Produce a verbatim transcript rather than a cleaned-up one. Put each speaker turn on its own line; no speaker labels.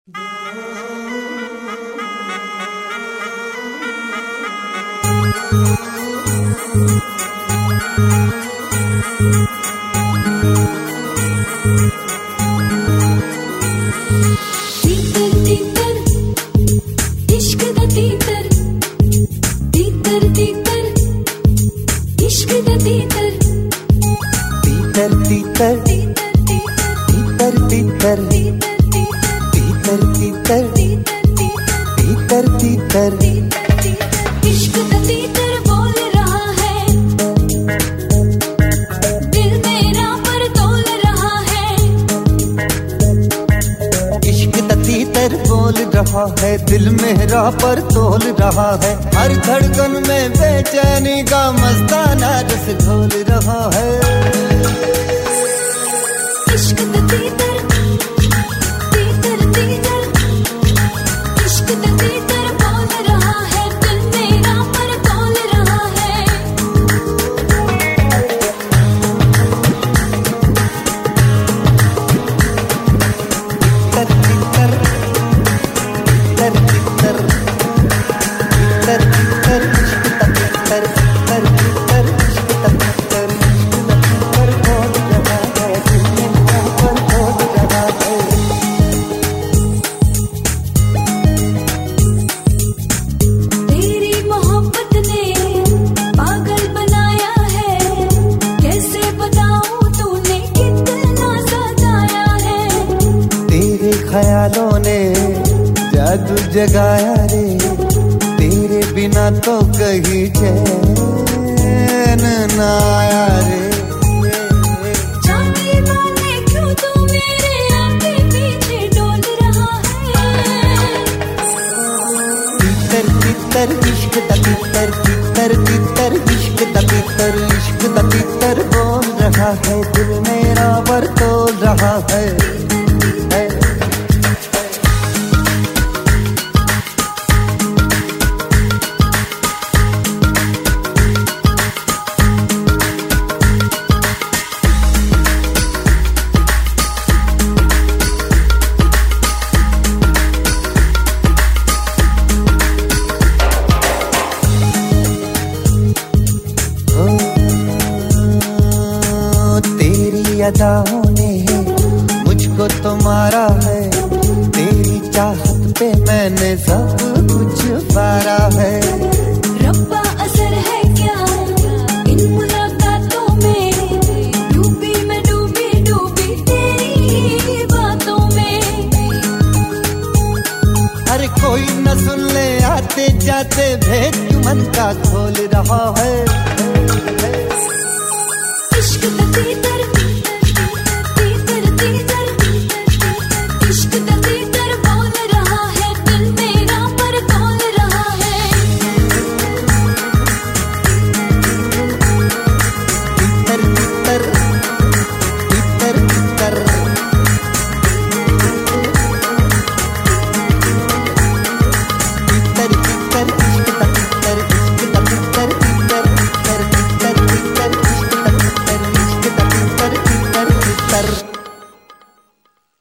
दिल मेरा पर तोल रहा है, हर धड़कन में बेचैनी का मस्ताना रस घोल रहा है। इश्क दा तीतर, तीतर तीतर, इश्क दा तीतर बोल रहा है, दिल मेरा पर तोल रहा है। तीतर ख्यालों ने जादू जगाया रे, तेरे बिना तो कहीं चैन न आया रे। जाने माने क्यों तू मेरे आगे पीछे डोल रहा है। तीतर तीतर इश्क दा तीतर, तीतर तीतर इश्क दा तीतर, इश्क दा तीतर बोल रहा है, दिल मेरा पर तोल रहा है। अदाओं ने मुझको तो मारा है, तेरी चाहत पे मैंने सब कुछ पारा है। रब्बा असर है क्या इन मुलाकातों में, डूबी मैं डूबी डूबी तेरी बातों में। अरे कोई न सुन ले आते जाते भेद मन का खोल रहा है। इश्क दा तीतर